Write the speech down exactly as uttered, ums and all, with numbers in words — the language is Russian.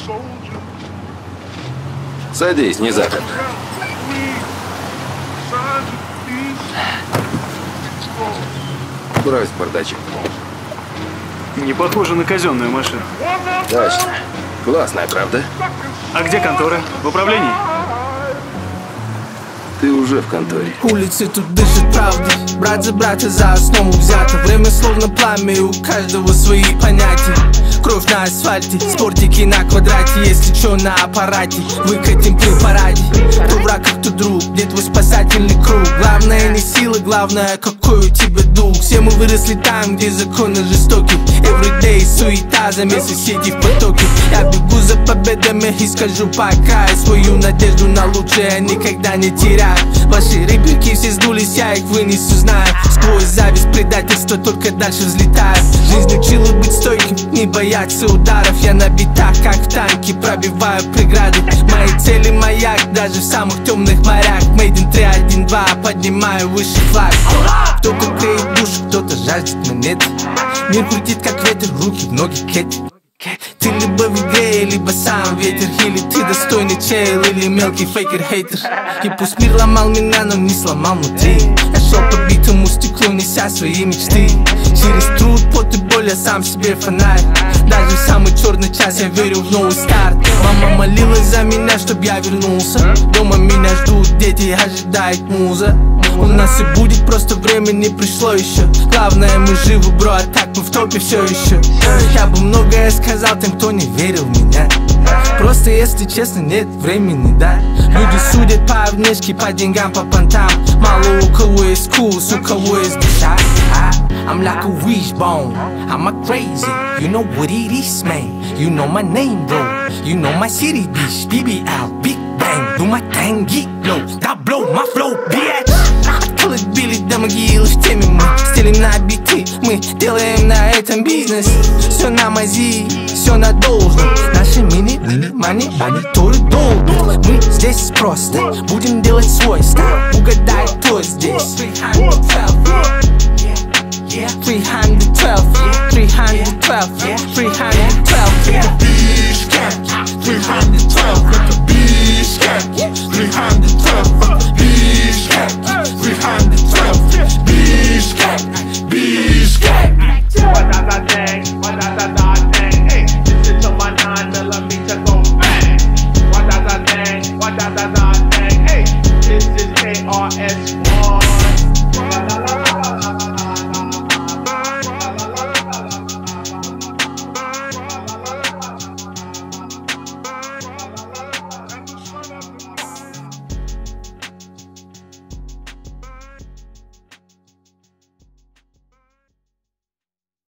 Садись, не запад. Брось бардачок. Не похоже на казенную машину. Точно. Классная, правда? А где контора? В управлении? Ты уже в конторе. Улицы тут дышат правдой. Брат за брата за основу взято. Время словно пламя, и у каждого свои понятия. Кровь на асфальте, спортики на квадрате. Если чё на аппарате, выкатим при параде. Кто враг, а кто друг, где твой спасательный круг? Главное не сила, главное какой у тебя дух. Все мы выросли там, где законы жестоки. Everyday суета, замес соседей в потоке. Я бегу за победами и скажу пока. И свою надежду на лучшее я никогда не теряю. Ваши реплики все сдулись, я их вынесу, знаю. Сквозь зависть, предательство, только дальше взлетаю. Жизнь учила быть стойким, не бояться ударов. Я на битах, как в танке, пробиваю преграды. Мои цели маяк, даже в самых темных морях. Made in три один два, поднимаю выше флаг. Кто-то греет душу, кто-то жаждет монеты. Мир крутит как ветер, руки в ноги кети. Ты либо в игре, либо сам ветер. Или ты достойный чел, или мелкий фейкер-хейтер. И пусть мир ломал меня, но не сломал внутри. Я шел по битому стеклу, неся свои мечты. Через труд, пот и боль я сам себе фонарь. Даже в самый черный час я верю в новый старт. Мама молилась за меня, чтоб я вернулся. Дома меня ждут дети, ожидает муза. У нас и будет, просто время не пришло еще. Главное, мы живы, бро, а так мы в топе все еще. Я бы многое сказал тем, кто не верил в меня. Просто, если честно, нет времени, да. Люди судят по внешке, по деньгам, по понтам. Мало у кого есть вкус, у кого есть душа. I'm like a wishbone, I'm a crazy. You know what it is, man. You know my name, bro. You know my city, bitch. B B L, Big Bang. Do my thing, get low. That blow my flow, bitch. Открыть били до могилы, в теме мы стелим на биты. Мы делаем на этом бизнес. Все на мази, все на должном. Наши мини, мини, мани, мониторы долбят. Мы здесь просто будем делать свой стайл. Угадай, кто здесь. three hundred twelve, three hundred twelve, three hundred twelve, three hundred